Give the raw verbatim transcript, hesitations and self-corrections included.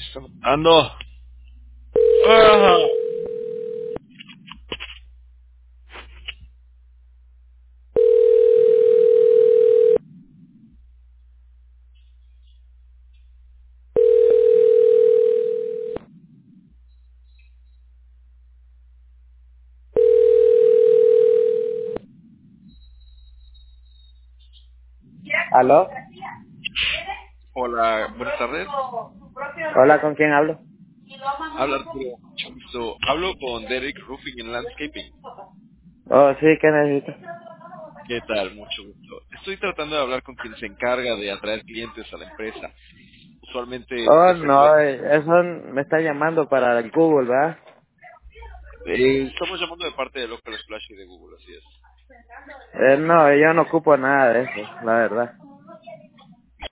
Ando. Ah. ¿Aló? Hola, buenas tardes. Hola, ¿con quién hablo? Habla Arturo. Mucho gusto. Hablo con Derek Roofing and Landscaping. Oh, sí, ¿qué necesito? ¿Qué tal? Mucho gusto. Estoy tratando de hablar con quien se encarga de atraer clientes a la empresa. Usualmente Oh, usted se no, encuentra. eh, eso me está llamando para el Google, ¿verdad? Eh, estamos llamando de parte de Local Splash y de Google, así es. Eh, no, yo no ocupo nada de eso, la verdad.